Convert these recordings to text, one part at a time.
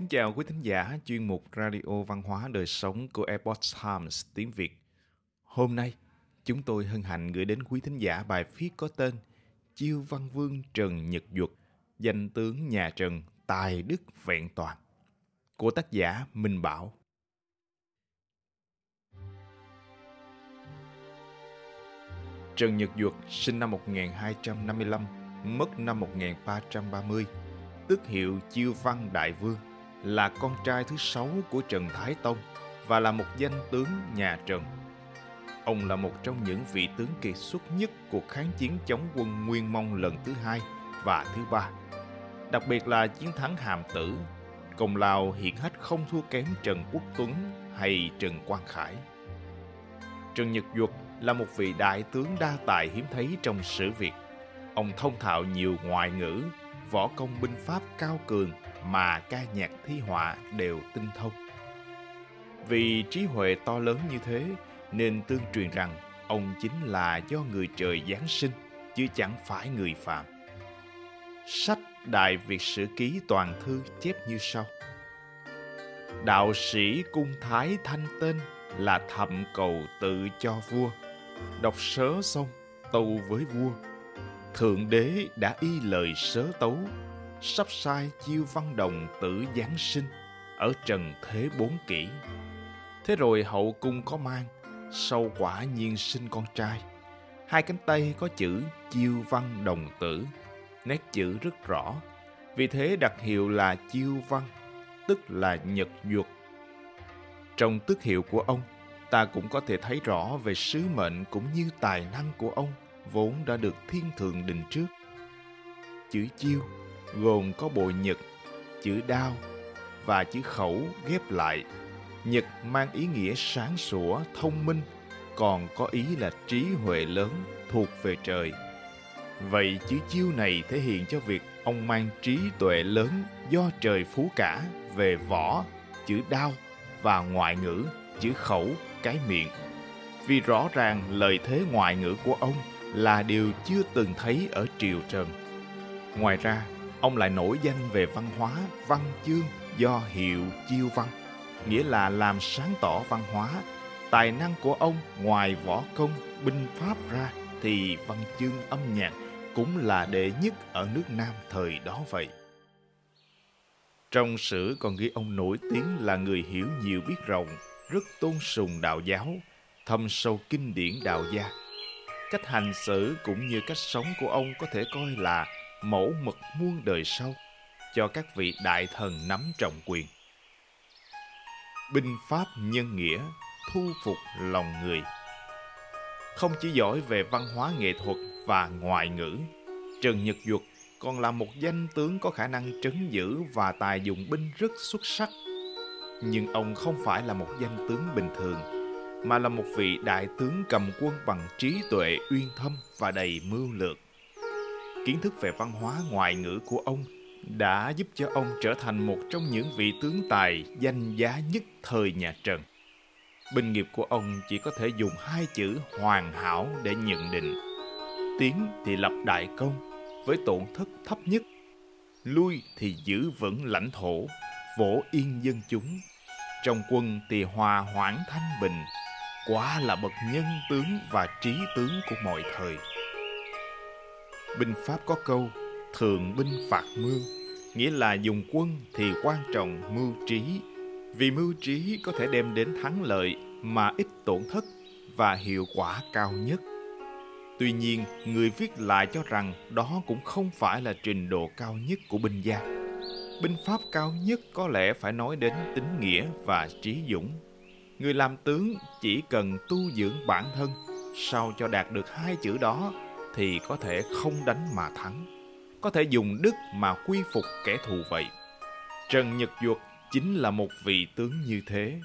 chào quý thính giả chuyên mục Radio Văn hóa Đời Sống của Epoch Times tiếng Việt. Hôm nay, chúng tôi hân hạnh gửi đến quý thính giả bài viết có tên Chiêu Văn Vương Trần Nhật Duật, danh tướng nhà Trần tài đức vẹn toàn, của tác giả Minh Bảo. Trần Nhật Duật sinh năm 1255, mất năm 1330, tước hiệu Chiêu Văn Đại Vương, là con trai thứ 6 của Trần Thái Tông và là một danh tướng nhà Trần. Ông là một trong những vị tướng kiệt xuất nhất cuộc kháng chiến chống quân Nguyên Mông lần thứ 2 và thứ 3. Đặc biệt là chiến thắng Hàm Tử, công lao hiển hách không thua kém Trần Quốc Tuấn hay Trần Quang Khải. Trần Nhật Duật là một vị đại tướng đa tài hiếm thấy trong sử Việt. Ông thông thạo nhiều ngoại ngữ, võ công binh pháp cao cường mà ca nhạc thi họa đều tinh thông. Vì trí huệ to lớn như thế nên tương truyền rằng ông chính là do người trời giáng sinh chứ chẳng phải người phàm. Sách Đại Việt Sử Ký Toàn Thư chép như sau: đạo sĩ cung thái thanh tên là thậm cầu tự cho vua, đọc sớ xong tâu với vua, thượng đế đã y lời sớ tấu, sắp sai Chiêu Văn Đồng tử giáng sinh ở trần thế 4 kỷ. Thế rồi hậu cung có mang, sau quả nhiên sinh con trai. Hai cánh tay có chữ Chiêu Văn Đồng tử, nét chữ rất rõ, vì thế đặt hiệu là Chiêu Văn, tức là Nhật Duật. Trong tước hiệu của ông, ta cũng có thể thấy rõ về sứ mệnh cũng như tài năng của ông vốn đã được thiên thượng định trước. Chữ Chiêu gồm có bộ nhật, chữ đao và chữ khẩu ghép lại. Nhật mang ý nghĩa sáng sủa, thông minh, còn có ý là trí huệ lớn thuộc về trời. Vậy chữ Chiêu này thể hiện cho việc ông mang trí tuệ lớn do trời phú cả về võ, chữ đao, và ngoại ngữ, chữ khẩu, cái miệng. Vì rõ ràng lời thế ngoại ngữ của ông là điều chưa từng thấy ở triều Trần. Ngoài ra, ông lại nổi danh về văn hóa, văn chương do hiệu Chiêu Văn, nghĩa là làm sáng tỏ văn hóa. Tài năng của ông ngoài võ công, binh pháp ra thì văn chương âm nhạc cũng là đệ nhất ở nước Nam thời đó vậy. Trong sử còn ghi ông nổi tiếng là người hiểu nhiều biết rộng, rất tôn sùng đạo giáo, thâm sâu kinh điển đạo gia. Cách hành xử cũng như cách sống của ông có thể coi là mẫu mực muôn đời sau cho các vị đại thần nắm trọng quyền. Binh pháp nhân nghĩa, thu phục lòng người. Không chỉ giỏi về văn hóa nghệ thuật và ngoại ngữ, Trần Nhật Duật còn là một danh tướng có khả năng trấn giữ và tài dụng binh rất xuất sắc. Nhưng ông không phải là một danh tướng bình thường, mà là một vị đại tướng cầm quân bằng trí tuệ uyên thâm và đầy mưu lược. Kiến thức về văn hóa ngoại ngữ của ông đã giúp cho ông trở thành một trong những vị tướng tài danh giá nhất thời nhà Trần. Binh nghiệp của ông chỉ có thể dùng 2 chữ hoàn hảo để nhận định. Tiến thì lập đại công với tổn thất thấp nhất, lui thì giữ vững lãnh thổ, vỗ yên dân chúng. Trong quân thì hòa hoãn thanh bình, quả là bậc nhân tướng và trí tướng của mọi thời. Binh pháp có câu thường binh phạt mưu, nghĩa là dùng quân thì quan trọng mưu trí, vì mưu trí có thể đem đến thắng lợi mà ít tổn thất và hiệu quả cao nhất. Tuy nhiên, người viết lại cho rằng đó cũng không phải là trình độ cao nhất của binh gia. Binh pháp cao nhất có lẽ phải nói đến tính nghĩa và trí dũng. Người làm tướng chỉ cần tu dưỡng bản thân, sao cho đạt được 2 chữ đó thì có thể không đánh mà thắng, có thể dùng đức mà quy phục kẻ thù vậy. Trần Nhật Duật chính là một vị tướng như thế.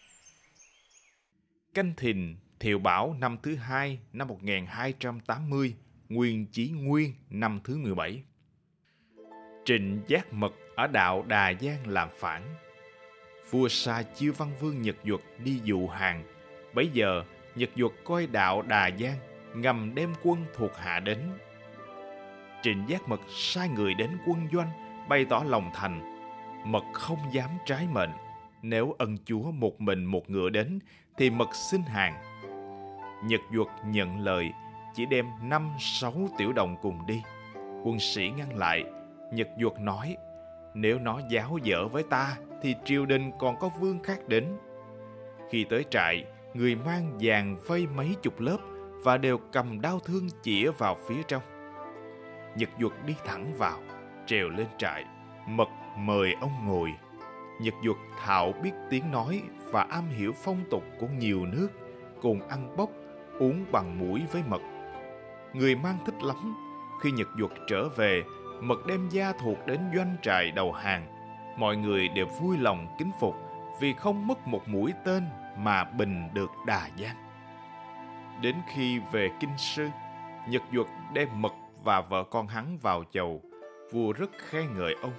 Canh Thìn Thiệu Bảo năm thứ 2 năm 1280, Nguyên Chí Nguyên năm thứ 17. Trịnh Giác Mật ở đạo Đà Giang làm phản. Vua sai Chiêu Văn Vương Nhật Duật đi dụ hàng. Bấy giờ Nhật Duật coi đạo Đà Giang, ngầm đem quân thuộc hạ đến. Trịnh Giác Mật sai người đến quân doanh bày tỏ lòng thành. Mật không dám trái mệnh. Nếu ân chúa một mình một ngựa đến thì Mật xin hàng. Nhật Duật nhận lời, chỉ đem 5-6 tiểu đồng cùng đi. Quân sĩ ngăn lại. Nhật Duật nói, nếu nó giáo dở với ta thì triều đình còn có vương khác đến. Khi tới trại, người mang dàn vây mấy chục lớp và đều cầm đao thương chĩa vào phía trong. Nhật Duật đi thẳng vào, trèo lên trại. Mật mời ông ngồi. Nhật Duật thạo biết tiếng nói và am hiểu phong tục của nhiều nước, cùng ăn bốc, uống bằng mũi với Mật. Người mang thích lắm. Khi Nhật Duật trở về, Mật đem gia thuộc đến doanh trại đầu hàng. Mọi người đều vui lòng kính phục vì không mất một mũi tên mà bình được Đà Giang. Đến khi về Kinh Sư, Nhật Duật đem Mật và vợ con hắn vào chầu. Vua rất khen ngợi ông.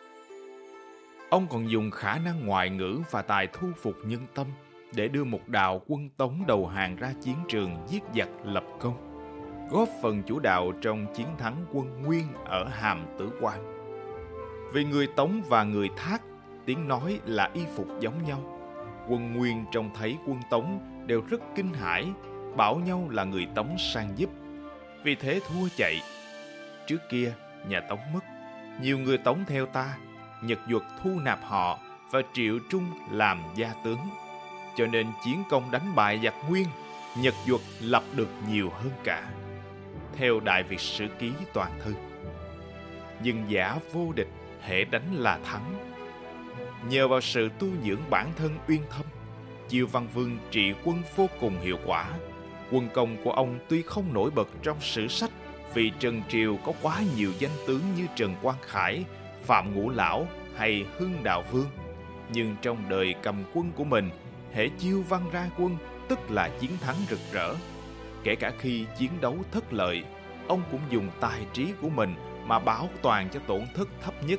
Ông còn dùng khả năng ngoại ngữ và tài thu phục nhân tâm để đưa một đạo quân Tống đầu hàng ra chiến trường giết giặc lập công, góp phần chủ đạo trong chiến thắng quân Nguyên ở Hàm Tử Quan. Vì người Tống và người Thác tiếng nói là y phục giống nhau, quân Nguyên trông thấy quân Tống đều rất kinh hãi, bảo nhau là người Tống sang giúp. Vì thế thua chạy. Trước kia nhà Tống mất, nhiều người Tống theo ta. Nhật Duật thu nạp họ và triệu Trung làm gia tướng, cho nên chiến công đánh bại giặc Nguyên, Nhật Duật lập được nhiều hơn cả. Theo Đại Việt Sử Ký Toàn Thư, nhưng giả vô địch, hễ đánh là thắng. Nhờ vào sự tu dưỡng bản thân uyên thâm, Chiêu Văn Vương trị quân vô cùng hiệu quả. Quân công của ông tuy không nổi bật trong sử sách, vì Trần Triều có quá nhiều danh tướng như Trần Quang Khải, Phạm Ngũ Lão hay Hưng Đạo Vương, nhưng trong đời cầm quân của mình, hễ Chiêu Văn ra quân tức là chiến thắng rực rỡ. Kể cả khi chiến đấu thất lợi, ông cũng dùng tài trí của mình mà bảo toàn cho tổn thất thấp nhất.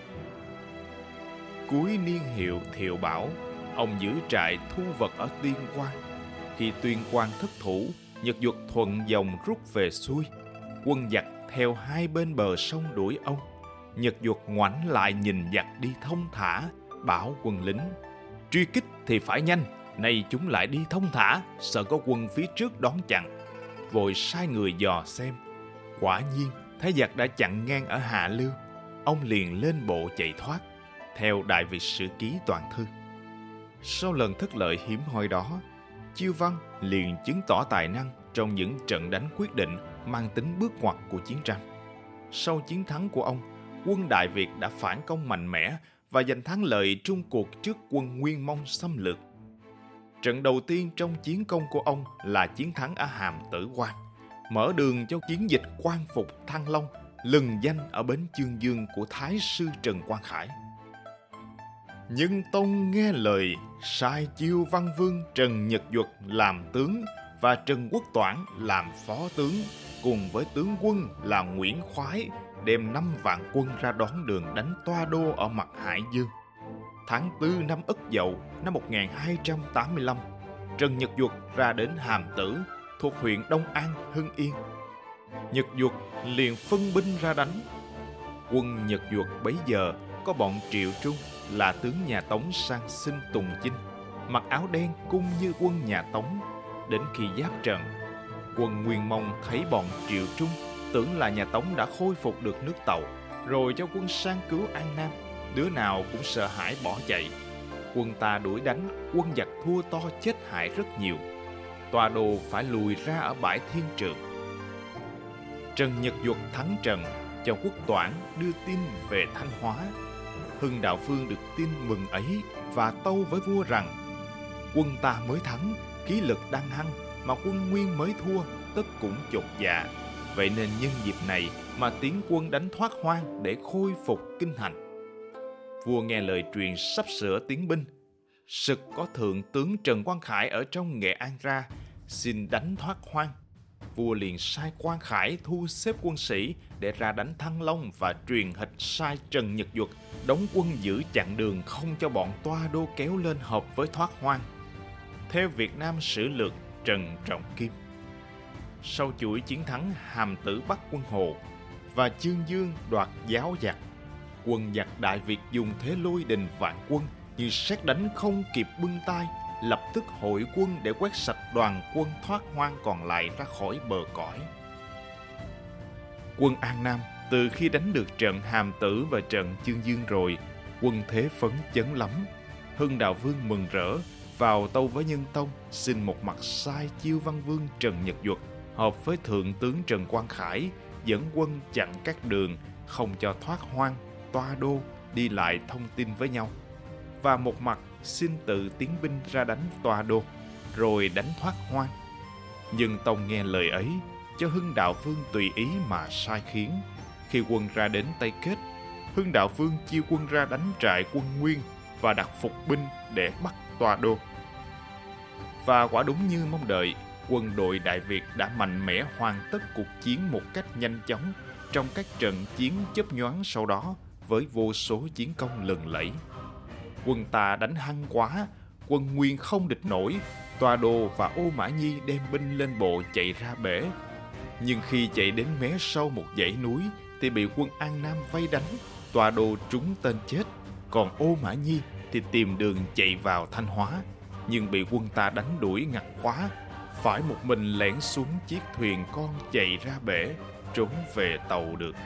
Cuối niên hiệu Thiệu Bảo, ông giữ trại thu vật ở Tuyên Quang. Khi Tuyên Quang thất thủ, Nhật Duật thuận dòng rút về xuôi. Quân giặc theo hai bên bờ sông đuổi ông. Nhật Duật ngoảnh lại nhìn giặc đi thông thả, bảo quân lính: truy kích thì phải nhanh, nay chúng lại đi thông thả, sợ có quân phía trước đón chặn. Vội sai người dò xem. Quả nhiên thấy giặc đã chặn ngang ở Hạ Lưu. Ông liền lên bộ chạy thoát. Theo Đại Việt Sử Ký Toàn Thư. Sau lần thất lợi hiếm hoi đó, Chiêu Văn liền chứng tỏ tài năng trong những trận đánh quyết định mang tính bước ngoặt của chiến tranh. Sau chiến thắng của ông, quân Đại Việt đã phản công mạnh mẽ và giành thắng lợi trung cuộc trước quân Nguyên Mông xâm lược. Trận đầu tiên trong chiến công của ông là chiến thắng ở Hàm Tử Quan, mở đường cho chiến dịch quan phục Thăng Long, lừng danh ở bến Chương Dương của Thái sư Trần Quang Khải. Nhưng Tông nghe lời, sai Chiêu Văn Vương Trần Nhật Duật làm tướng và Trần Quốc Toản làm phó tướng, cùng với tướng quân là Nguyễn Khoái, đem 5 vạn quân ra đón đường đánh Toa Đô ở mặt Hải Dương. Tháng 4 năm Ất Dậu năm 1285, Trần Nhật Duật ra đến Hàm Tử, thuộc huyện Đông An, Hưng Yên. Nhật Duật liền phân binh ra đánh. Quân Nhật Duật bấy giờ có bọn Triệu Trung là tướng nhà Tống sang xin Tùng Chinh, mặc áo đen cung như quân nhà Tống. Đến khi giáp trận, quân Nguyên Mông thấy bọn Triệu Trung tưởng là nhà Tống đã khôi phục được nước Tàu, rồi cho quân sang cứu An Nam. Đứa nào cũng sợ hãi bỏ chạy. Quân ta đuổi đánh, quân giặc thua to chết hại rất nhiều. Toa Đô phải lùi ra ở bãi Thiên Trường. Trần Nhật Duật thắng trận, cho Quốc Toản đưa tin về Thanh Hóa. Hưng Đạo Vương được tin mừng ấy và tâu với vua rằng: quân ta mới thắng, khí lực đang hăng, mà quân Nguyên mới thua, tất cũng chột dạ. Vậy nên nhân dịp này mà tiến quân đánh thoát Hoang để khôi phục kinh thành. Vua nghe lời truyền sắp sửa tiến binh. Sực có thượng tướng Trần Quang Khải ở trong Nghệ An ra, xin đánh thoát Hoang. Vua liền sai Quang Khải thu xếp quân sĩ để ra đánh Thăng Long và truyền hịch sai Trần Nhật Duật đóng quân giữ chặn đường, không cho bọn Toa Đô kéo lên hợp với thoát Hoang. Theo Việt Nam Sử Lược Trần Trọng Kim, sau chuỗi chiến thắng Hàm Tử bắt quân Hồ và Chương Dương đoạt Giáo giặc, Quân giặc Đại Việt dùng thế lôi đình vạn quân, như sét đánh không kịp bưng tay, lập tức hội quân để quét sạch đoàn quân thoát hoang còn lại ra khỏi bờ cõi. Quân An Nam từ khi đánh được trận Hàm Tử và trận Chương Dương rồi, quân thế phấn chấn lắm. Hưng Đạo Vương mừng rỡ, vào tâu với Nhân Tông, xin một mặt sai Chiêu Văn Vương Trần Nhật Duật hợp với Thượng tướng Trần Quang Khải, dẫn quân chặn các đường, không cho thoát hoang, Toa Đô đi lại thông tin với nhau. Và một mặt xin tự tiến binh ra đánh Toa Đô, rồi đánh thoát hoang. Nhân Tông nghe lời ấy, cho Hưng Đạo Vương tùy ý mà sai khiến. Khi quân ra đến Tây Kết, Hưng Đạo Vương chia quân ra đánh trại quân Nguyên và đặt phục binh để bắt Toa Đô. Và quả đúng như mong đợi, quân đội Đại Việt đã mạnh mẽ hoàn tất cuộc chiến một cách nhanh chóng trong các trận chiến chớp nhoáng sau đó với vô số chiến công lừng lẫy. Quân ta đánh hăng quá, quân Nguyên không địch nổi, Toa Đô và Ô Mã Nhi đem binh lên bộ chạy ra bể. Nhưng khi chạy đến mé sau một dãy núi thì bị quân An Nam vây đánh, Toa Đô trúng tên chết, còn Ô Mã Nhi thì tìm đường chạy vào Thanh Hóa, nhưng bị quân ta đánh đuổi ngặt quá, phải một mình lẻn xuống chiếc thuyền con chạy ra bể, trốn về tàu được.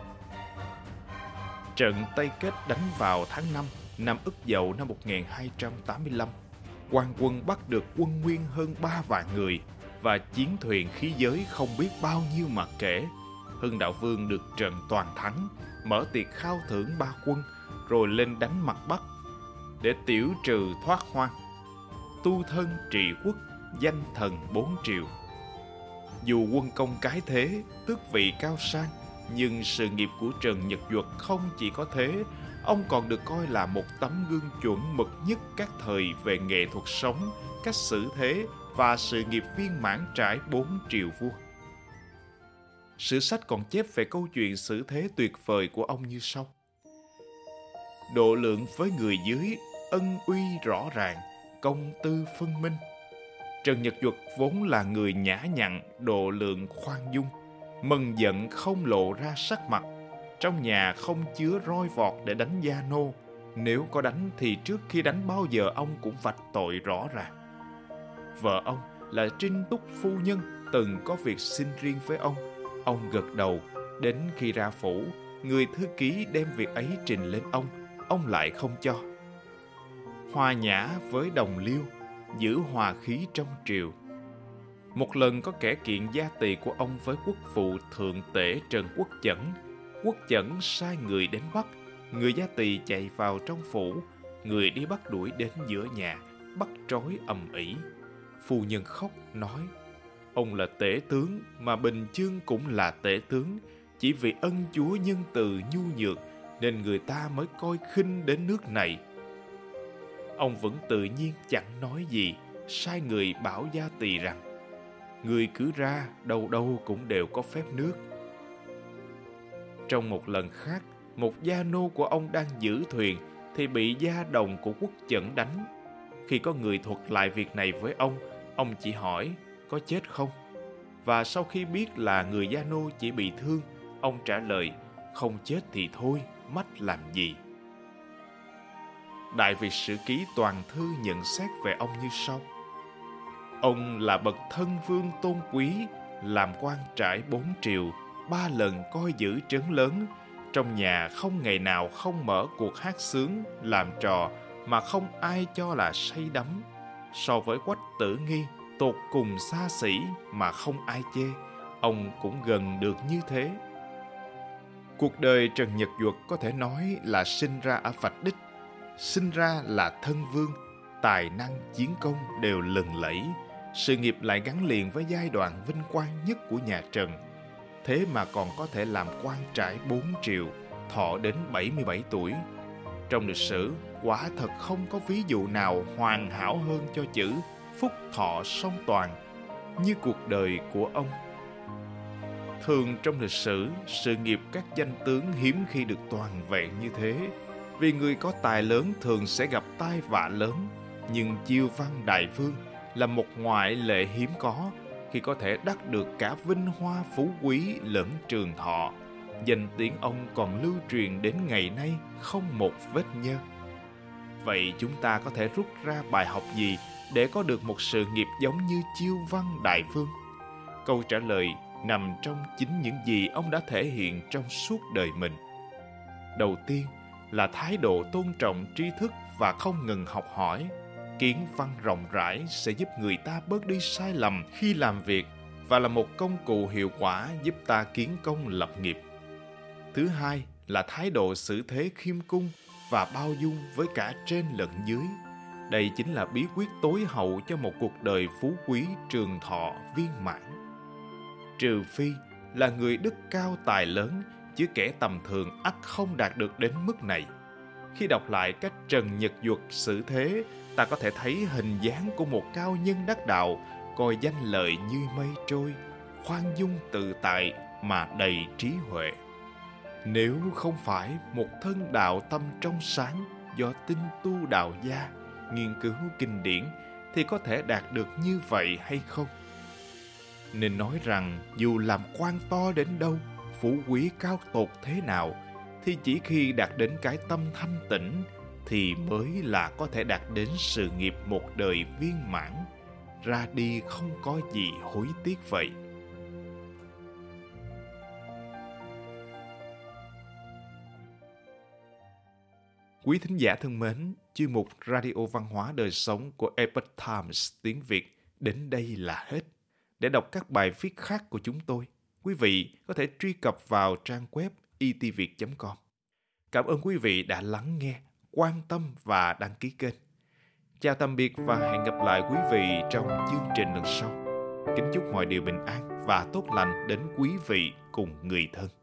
Trận Tây Kết đánh vào tháng 5 năm Ất Dậu năm 1285, quan quân bắt được quân Nguyên hơn 3 vạn người và chiến thuyền khí giới không biết bao nhiêu mà kể. Hưng Đạo Vương được trận toàn thắng, mở tiệc khao thưởng 3 quân, rồi lên đánh mặt Bắc để tiểu trừ thoát hoang, tu thân trị quốc, danh thần 4 triều. Dù quân công cái thế, tước vị cao sang, nhưng sự nghiệp của Trần Nhật Duật không chỉ có thế, ông còn được coi là một tấm gương chuẩn mực nhất các thời về nghệ thuật sống, cách xử thế và sự nghiệp viên mãn trải 4 triều vua. Sử sách còn chép về câu chuyện xử thế tuyệt vời của ông như sau: độ lượng với người dưới, ân uy rõ ràng, công tư phân minh. Trần Nhật Duật vốn là người nhã nhặn, độ lượng khoan dung, mần giận không lộ ra sắc mặt. Trong nhà không chứa roi vọt để đánh gia nô, nếu có đánh thì trước khi đánh bao giờ ông cũng vạch tội rõ ràng. Vợ ông là Trinh Túc phu nhân từng có việc xin riêng với ông gật đầu. Đến khi ra phủ, người thư ký đem việc ấy trình lên ông lại không cho. Hòa nhã với đồng liêu, giữ hòa khí trong triều. Một lần có kẻ kiện gia tỳ của ông với quốc phụ thượng tể Trần Quốc Chẩn. Quốc Chẩn sai người đến bắt, người gia tỳ chạy vào trong phủ, người đi bắt đuổi đến giữa nhà, bắt trói ầm ĩ. Phu nhân khóc nói: ông là tể tướng mà Bình Chương cũng là tể tướng, chỉ vì ân chúa nhân từ nhu nhược nên người ta mới coi khinh đến nước này. Ông vẫn tự nhiên chẳng nói gì, sai người bảo gia tỳ rằng: người cứ ra, đâu đâu cũng đều có phép nước. Trong một lần khác, một gia nô của ông đang giữ thuyền thì bị gia đồng của Quốc Chẩn đánh. Khi có người thuật lại việc này với ông chỉ hỏi có chết không? Và sau khi biết là người gia nô chỉ bị thương, ông trả lời: không chết thì thôi, mách làm gì? Đại Việt Sử Ký Toàn Thư nhận xét về ông như sau: ông là bậc thân vương tôn quý, làm quan trải 4 triều, 3 lần coi giữ trấn lớn. Trong nhà không ngày nào không mở cuộc hát sướng, làm trò mà không ai cho là say đắm. So với Quách Tử Nghi, tột cùng xa xỉ mà không ai chê, ông cũng gần được như thế. Cuộc đời Trần Nhật Duật có thể nói là sinh ra ở Phạch Đích. Sinh ra là thân vương, tài năng chiến công đều lừng lẫy, sự nghiệp lại gắn liền với giai đoạn vinh quang nhất của nhà Trần. Thế mà còn có thể làm quan trải 4 triều, thọ đến 77 tuổi. Trong lịch sử, quả thật không có ví dụ nào hoàn hảo hơn cho chữ phúc thọ song toàn như cuộc đời của ông. Thường trong lịch sử, sự nghiệp các danh tướng hiếm khi được toàn vẹn như thế, vì người có tài lớn thường sẽ gặp tai vạ lớn. Nhưng Chiêu Văn Đại Vương là một ngoại lệ hiếm có, khi có thể đắc được cả vinh hoa phú quý lẫn trường thọ. Danh tiếng ông còn lưu truyền đến ngày nay không một vết nhơ. Vậy chúng ta có thể rút ra bài học gì để có được một sự nghiệp giống như Chiêu Văn Đại Vương? Câu trả lời nằm trong chính những gì ông đã thể hiện trong suốt đời mình. Đầu tiên là thái độ tôn trọng tri thức và không ngừng học hỏi. Kiến văn rộng rãi sẽ giúp người ta bớt đi sai lầm khi làm việc và là một công cụ hiệu quả giúp ta kiến công lập nghiệp. Thứ hai là thái độ xử thế khiêm cung và bao dung với cả trên lẫn dưới. Đây chính là bí quyết tối hậu cho một cuộc đời phú quý trường thọ viên mãn. Trừ phi là người đức cao tài lớn, chứ kẻ tầm thường ắt không đạt được đến mức này. Khi đọc lại cách Trần Nhật Duật xử thế, ta có thể thấy hình dáng của một cao nhân đắc đạo, coi danh lợi như mây trôi, khoan dung tự tại mà đầy trí huệ. Nếu không phải một thân đạo tâm trong sáng do tinh tu đạo gia, nghiên cứu kinh điển, thì có thể đạt được như vậy hay không? Nên nói rằng dù làm quan to đến đâu, phú quý cao tột thế nào, thì chỉ khi đạt đến cái tâm thanh tịnh thì mới là có thể đạt đến sự nghiệp một đời viên mãn, ra đi không có gì hối tiếc vậy. Quý thính giả thân mến, chuyên mục Radio Văn hóa Đời Sống của Epoch Times tiếng Việt đến đây là hết. Để đọc các bài viết khác của chúng tôi, quý vị có thể truy cập vào trang web itviet.com. Cảm ơn quý vị đã lắng nghe, quan tâm và đăng ký kênh. Chào tạm biệt và hẹn gặp lại quý vị trong chương trình lần sau. Kính chúc mọi điều bình an và tốt lành đến quý vị cùng người thân.